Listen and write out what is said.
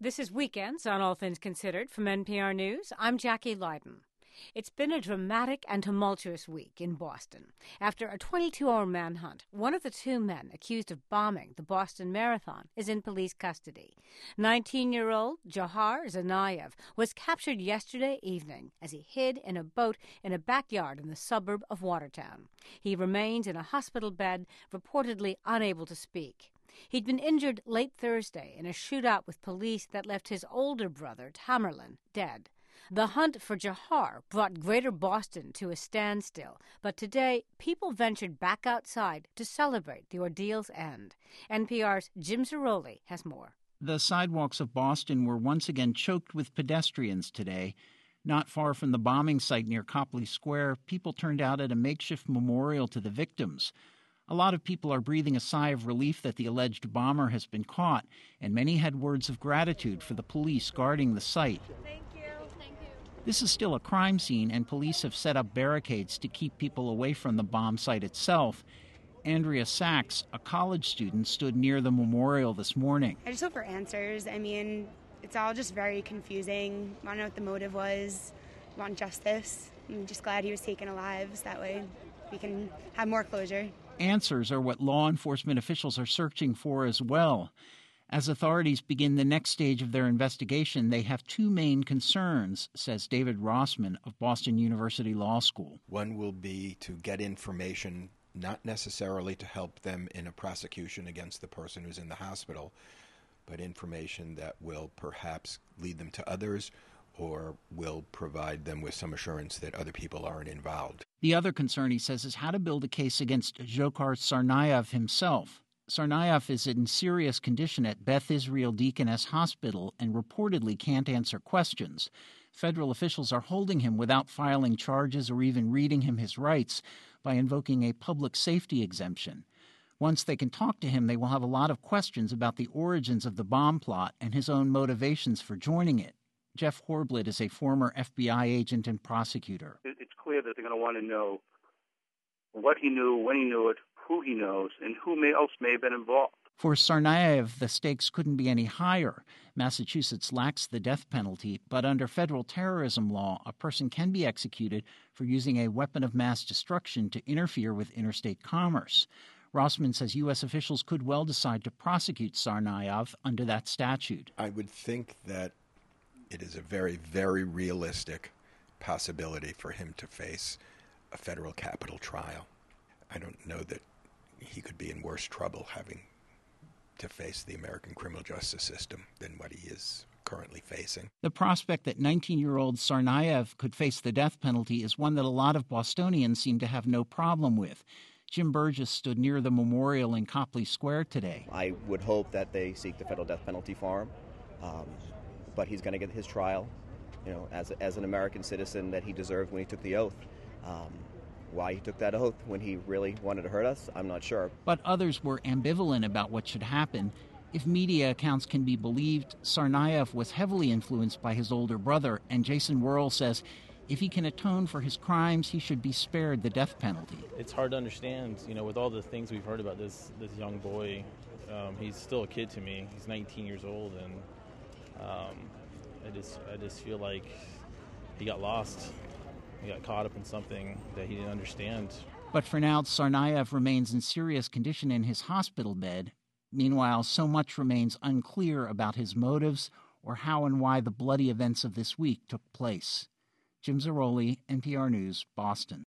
This is Weekends on All Things Considered from NPR News. I'm Jackie Leiden. It's been a dramatic and tumultuous week in Boston. After a 22-hour manhunt, one of the two men accused of bombing the Boston Marathon is in police custody. 19-year-old Jahar Tsarnaev was captured yesterday evening as he hid in a boat in a backyard in the suburb of Watertown. He remains in a hospital bed, reportedly unable to speak. He'd been injured late Thursday in a shootout with police that left his older brother, Tamerlan, dead. The hunt for Jahar brought Greater Boston to a standstill, but today people ventured back outside to celebrate the ordeal's end. NPR's Jim Zarroli has more. The sidewalks of Boston were once again choked with pedestrians today. Not far from the bombing site near Copley Square, people turned out at a makeshift memorial to the victims. A lot of people are breathing a sigh of relief that the alleged bomber has been caught, and many had words of gratitude for the police guarding the site. Thank you. Thank you. This is still a crime scene, and police have set up barricades to keep people away from the bomb site itself. Andrea Sachs, a college student, stood near the memorial this morning. I just hope for answers. I mean, it's all just very confusing. I want to know what the motive was. I want justice. I'm just glad he was taken alive, so that way we can have more closure. Answers are what law enforcement officials are searching for as well. As authorities begin the next stage of their investigation, they have two main concerns, says David Rossman of Boston University Law School. One will be to get information, not necessarily to help them in a prosecution against the person who's in the hospital, but information that will perhaps lead them to others or will provide them with some assurance that other people aren't involved. The other concern, he says, is how to build a case against Dzhokhar Tsarnaev himself. Tsarnaev is in serious condition at Beth Israel Deaconess Hospital and reportedly can't answer questions. Federal officials are holding him without filing charges or even reading him his rights by invoking a public safety exemption. Once they can talk to him, they will have a lot of questions about the origins of the bomb plot and his own motivations for joining it. Jeff Horblett is a former FBI agent and prosecutor. It's clear that they're going to want to know what he knew, when he knew it, who he knows, and who else may have been involved. For Tsarnaev, the stakes couldn't be any higher. Massachusetts lacks the death penalty, but under federal terrorism law, a person can be executed for using a weapon of mass destruction to interfere with interstate commerce. Rossman says U.S. officials could well decide to prosecute Tsarnaev under that statute. I would think that it is a very, very realistic possibility for him to face a federal capital trial. I don't know that he could be in worse trouble having to face the American criminal justice system than what he is currently facing. The prospect that 19-year-old Tsarnaev could face the death penalty is one that a lot of Bostonians seem to have no problem with. Jim Burgess stood near the memorial in Copley Square today. I would hope that they seek the federal death penalty for him. But he's going to get his trial, as an American citizen that he deserved when he took the oath. Why he took that oath when he really wanted to hurt us, I'm not sure. But others were ambivalent about what should happen. If media accounts can be believed, Tsarnaev was heavily influenced by his older brother, and Jason Wuerl says if he can atone for his crimes, he should be spared the death penalty. It's hard to understand, with all the things we've heard about this young boy. He's still a kid to me. He's 19 years old, and I just feel like he got lost. He got caught up in something that he didn't understand. But for now, Tsarnaev remains in serious condition in his hospital bed. Meanwhile, so much remains unclear about his motives or how and why the bloody events of this week took place. Jim Zarroli, NPR News, Boston.